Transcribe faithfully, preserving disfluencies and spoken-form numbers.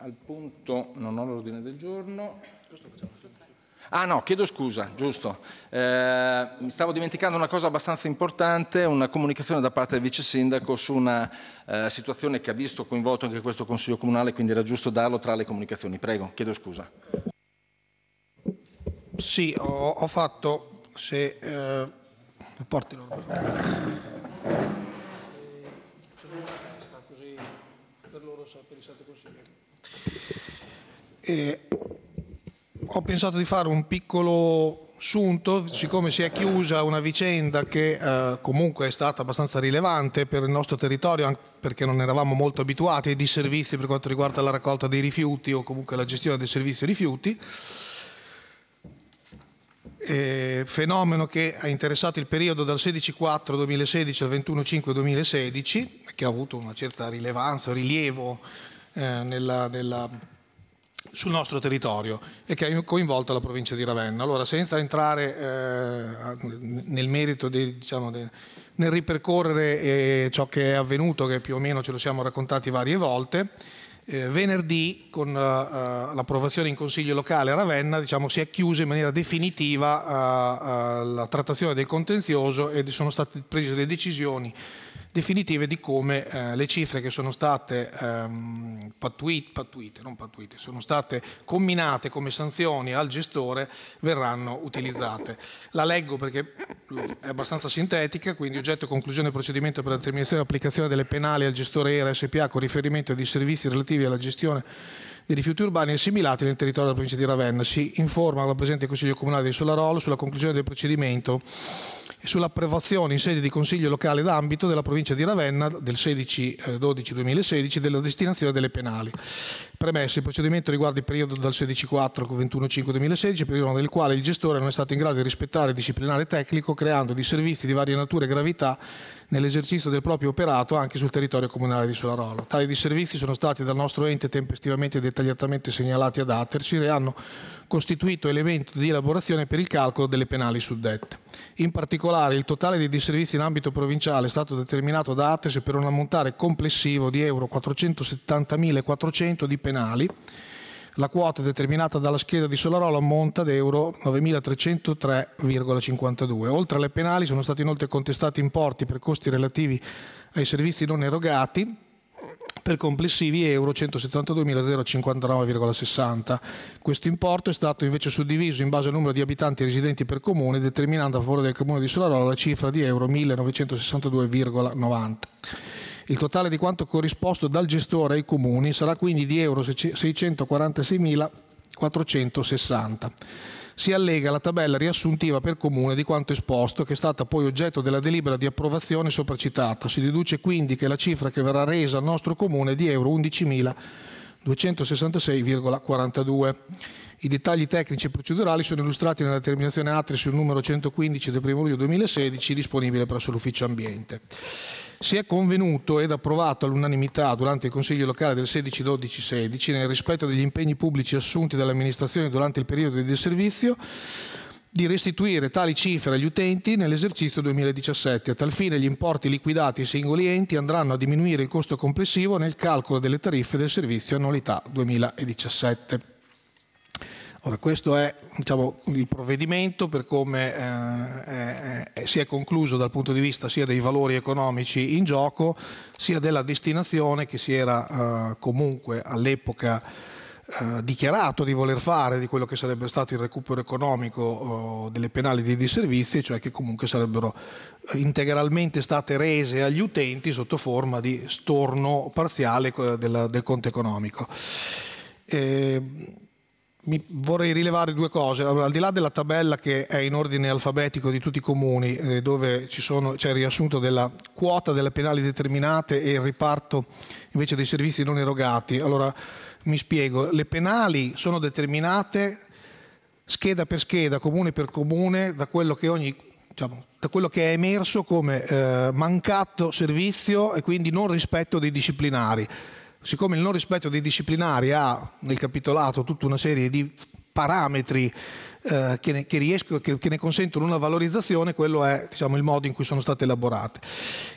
al punto, non ho l'ordine del giorno. Ah no, chiedo scusa, giusto. Eh, mi stavo dimenticando una cosa abbastanza importante, una comunicazione da parte del vice sindaco su una eh, situazione che ha visto coinvolto anche questo Consiglio Comunale, quindi era giusto darlo tra le comunicazioni. Prego, chiedo scusa. Sì, ho, ho fatto, se eh, porti l'ordine. Sta così per loro, per i sette consiglieri. E ho pensato di fare un piccolo sunto, siccome si è chiusa una vicenda che eh, comunque è stata abbastanza rilevante per il nostro territorio, anche perché non eravamo molto abituati ai disservizi per quanto riguarda la raccolta dei rifiuti o comunque la gestione del servizio rifiuti. Eh, fenomeno che ha interessato il periodo dal sedici quattro duemilasedici al ventuno cinque duemilasedici, che ha avuto una certa rilevanza, rilievo eh, nella, nella, sul nostro territorio e che ha coinvolto la provincia di Ravenna. Allora, senza entrare eh, nel merito, di, diciamo, de, nel ripercorrere eh, ciò che è avvenuto, che più o meno ce lo siamo raccontati varie volte, Eh, venerdì con uh, uh, l'approvazione in Consiglio locale a Ravenna, diciamo, si è chiusa in maniera definitiva uh, uh, la trattazione del contenzioso e sono state prese le decisioni definitive di come uh, le cifre che sono state um, pattuite, pattuite, non pattuite, sono state comminate come sanzioni al gestore verranno utilizzate. La leggo perché è abbastanza sintetica, quindi oggetto e conclusione del procedimento per la determinazione e applicazione delle penali al gestore E R A S P A con riferimento ai servizi relativi alla gestione dei rifiuti urbani assimilati nel territorio della provincia di Ravenna. Si informa la Presidente del Consiglio Comunale di Solarolo sulla conclusione del procedimento e sull'approvazione in sede di Consiglio locale d'ambito della provincia di Ravenna del sedici dodici duemilasedici della destinazione delle penali. Premesso, il procedimento riguarda il periodo dal sedici quattro al ventuno cinque duemilasedici, periodo nel quale il gestore non è stato in grado di rispettare il disciplinare tecnico, creando disservizi di varia natura e gravità nell'esercizio del proprio operato anche sul territorio comunale di Solarolo. Tali disservizi sono stati dal nostro ente tempestivamente e dettagliatamente segnalati ad Atercir e hanno costituito elemento di elaborazione per il calcolo delle penali suddette. In particolare, il totale dei disservizi in ambito provinciale è stato determinato da Atercir per un ammontare complessivo di euro quattrocentosettantamila quattrocento di penali. La quota determinata dalla scheda di Solarolo ammonta ad euro novemilatrecentotre virgola cinquantadue. Oltre alle penali sono stati inoltre contestati importi per costi relativi ai servizi non erogati per complessivi euro centosettantaduemilacinquantanove virgola sessanta. Questo importo è stato invece suddiviso in base al numero di abitanti residenti per comune, determinando a favore del comune di Solarolo la cifra di euro millenovecentosessantadue virgola novanta. Il totale di quanto corrisposto dal gestore ai comuni sarà quindi di euro seicentoquarantaseimilaquattrocentosessanta. Si allega la tabella riassuntiva per comune di quanto esposto, che è stata poi oggetto della delibera di approvazione sopracitata. Si deduce quindi che la cifra che verrà resa al nostro comune è di euro undicimiladuecentosessantasei virgola quarantadue. I dettagli tecnici e procedurali sono illustrati nella determinazione Atri sul numero centoquindici del primo luglio duemilasedici, disponibile presso l'Ufficio Ambiente. Si è convenuto ed approvato all'unanimità durante il Consiglio locale del sedici dodici sedici, nel rispetto degli impegni pubblici assunti dall'amministrazione durante il periodo di disservizio, di restituire tali cifre agli utenti nell'esercizio duemiladiciassette. A tal fine gli importi liquidati ai singoli enti andranno a diminuire il costo complessivo nel calcolo delle tariffe del servizio annualità duemiladiciassette. Ora, questo è, diciamo, il provvedimento per come eh, è, è, si è concluso dal punto di vista sia dei valori economici in gioco, sia della destinazione che si era eh, comunque all'epoca eh, dichiarato di voler fare di quello che sarebbe stato il recupero economico eh, delle penali dei disservizi, cioè che comunque sarebbero integralmente state rese agli utenti sotto forma di storno parziale del, del conto economico. Eh, Mi vorrei rilevare due cose. Allora, al di là della tabella che è in ordine alfabetico di tutti i comuni, eh, dove ci sono, c'è il riassunto della quota delle penali determinate e il riparto invece dei servizi non erogati. Allora, mi spiego. Le penali sono determinate scheda per scheda, comune per comune, da quello che ogni, diciamo, da quello che è emerso come eh, mancato servizio e quindi non rispetto dei disciplinari. Siccome il non rispetto dei disciplinari ha nel capitolato tutta una serie di parametri eh, che, ne, che, riesco, che, che ne consentono una valorizzazione, quello è, diciamo, il modo in cui sono state elaborate.